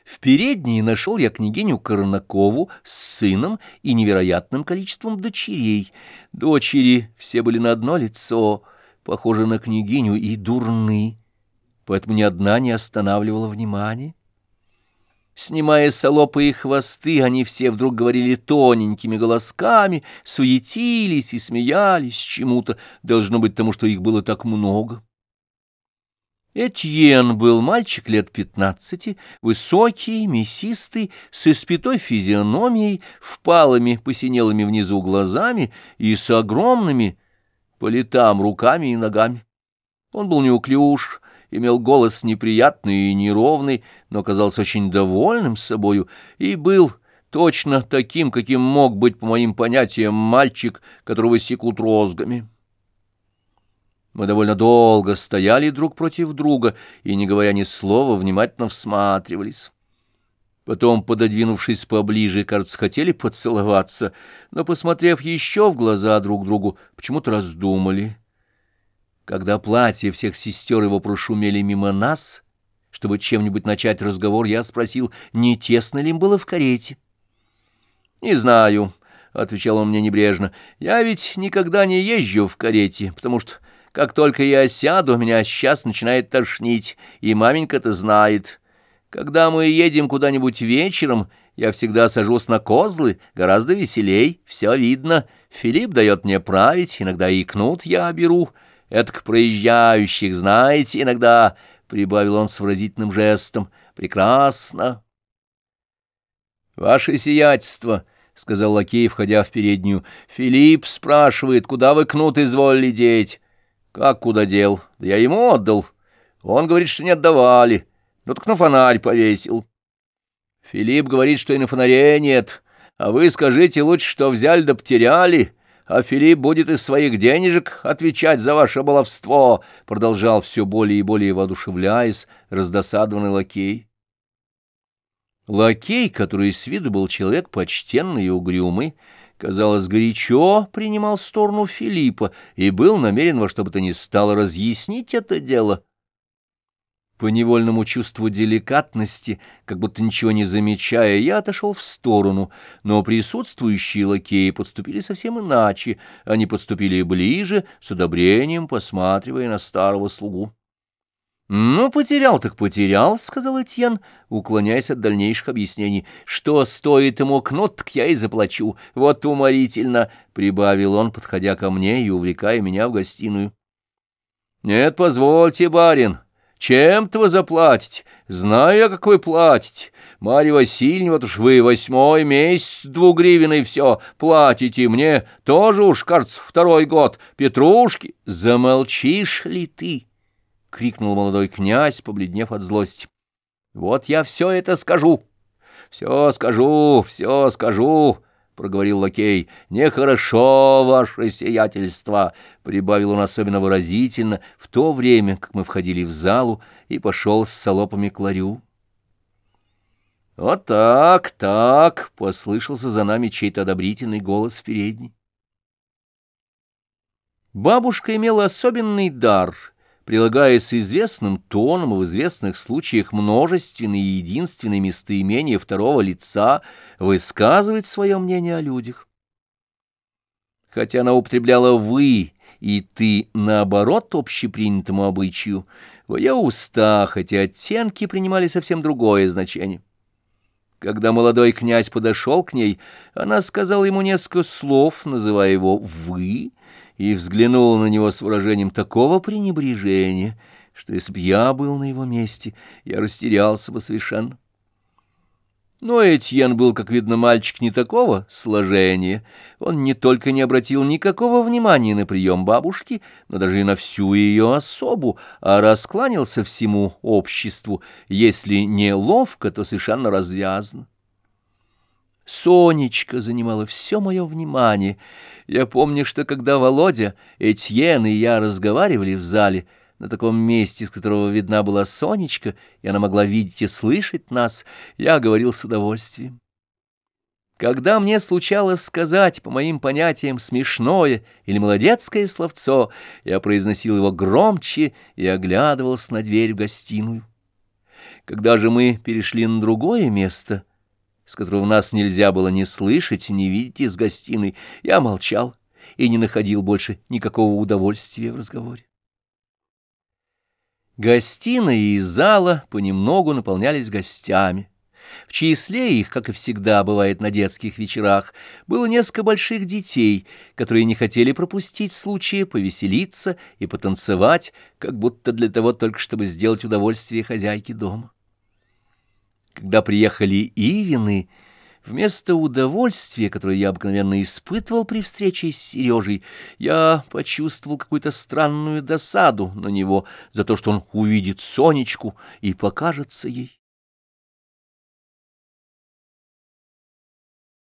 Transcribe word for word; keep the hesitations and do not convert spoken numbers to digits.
В передней нашел я княгиню Корнакову с сыном и невероятным количеством дочерей. Дочери все были на одно лицо, похожи на княгиню и дурны, поэтому ни одна не останавливала внимания. Снимая салопы и хвосты, они все вдруг говорили тоненькими голосками, суетились и смеялись чему-то, должно быть тому, что их было так много. Этьен был мальчик лет пятнадцати, высокий, мясистый, с испятой физиономией, впалыми, посинелыми внизу глазами и с огромными по летам руками и ногами. Он был неуклюж, имел голос неприятный и неровный, но казался очень довольным собою и был точно таким, каким мог быть, по моим понятиям, мальчик, которого секут розгами. Мы довольно долго стояли друг против друга и, не говоря ни слова, внимательно всматривались. Потом, пододвинувшись поближе, кажется, хотели поцеловаться, но, посмотрев еще в глаза друг другу, почему-то раздумали. Когда платья всех сестер его прошумели мимо нас, чтобы чем-нибудь начать разговор, я спросил, не тесно ли им было в карете. «Не знаю», — отвечал он мне небрежно, — «я ведь никогда не езжу в карете, потому что как только я сяду, меня сейчас начинает тошнить, и маменька-то знает. Когда мы едем куда-нибудь вечером, я всегда сажусь на козлы, гораздо веселей, все видно. Филипп дает мне править, иногда и кнут я беру. Это к проезжающих, знаете, иногда, — прибавил он с выразительным жестом, — прекрасно. «Ваше сиятельство», — сказал лакей, входя в переднюю, — «Филипп спрашивает, куда вы кнут изволили деть?» «Как куда дел? Да я ему отдал. Он говорит, что не отдавали. Ну так на фонарь повесил». «Филипп говорит, что и на фонаре нет. А вы скажите лучше, что взяли да потеряли. А Филипп будет из своих денежек отвечать за ваше баловство», — продолжал все более и более воодушевляясь раздосадованный лакей. Лакей, который с виду был человек почтенный и угрюмый, казалось, горячо принимал сторону Филиппа и был намерен во что бы то ни стало разъяснить это дело. По невольному чувству деликатности, как будто ничего не замечая, я отошел в сторону, но присутствующие лакеи подступили совсем иначе, они подступили ближе, с одобрением посматривая на старого слугу. «Ну, потерял так потерял», — сказал Этьен, уклоняясь от дальнейших объяснений. «Что стоит ему кнут, так я и заплачу. Вот уморительно», — прибавил он, подходя ко мне и увлекая меня в гостиную. «Нет, позвольте, барин, чем-то вы заплатите. Знаю я, как вы платите. Марья Васильевна, вот уж вы восьмой месяц двугривенный все платите. Мне тоже уж, кажется, второй год. Петрушки, замолчишь ли ты?» — крикнул молодой князь, побледнев от злости. «Вот я все это скажу, все скажу, все скажу», — проговорил лакей. «Нехорошо, ваше сиятельство», — прибавил он особенно выразительно, в то время, как мы входили в залу, и пошел с салопами к ларю. «Вот так, так», — послышался за нами чей-то одобрительный голос в передней. Бабушка имела особенный дар — прилагая с известным тоном и в известных случаях множественные и единственные местоимения второго лица, высказывать свое мнение о людях. Хотя она употребляла «вы» и «ты» наоборот общепринятому обычаю, в ее устах эти оттенки принимали совсем другое значение. Когда молодой князь подошел к ней, она сказала ему несколько слов, называя его «вы», и взглянула на него с выражением такого пренебрежения, что если б я был на его месте, я растерялся бы совершенно. Но Этьен был, как видно, мальчик не такого сложения. Он не только не обратил никакого внимания на прием бабушки, но даже и на всю ее особу, а раскланялся всему обществу, если не ловко, то совершенно развязно. Сонечка занимала все мое внимание. Я помню, что когда Володя, Этьен и я разговаривали в зале, на таком месте, с которого видна была Сонечка, и она могла видеть и слышать нас, я говорил с удовольствием. Когда мне случалось сказать, по моим понятиям, смешное или молодецкое словцо, я произносил его громче и оглядывался на дверь в гостиную. Когда же мы перешли на другое место, с которого нас нельзя было ни слышать, ни видеть из гостиной, я молчал и не находил больше никакого удовольствия в разговоре. Гостиная и зала понемногу наполнялись гостями. В числе их, как и всегда бывает на детских вечерах, было несколько больших детей, которые не хотели пропустить случая повеселиться и потанцевать, как будто для того только, чтобы сделать удовольствие хозяйке дома. Когда приехали Ивины, вместо удовольствия, которое я обыкновенно испытывал при встрече с Сережей, я почувствовал какую-то странную досаду на него за то, что он увидит Сонечку и покажется ей.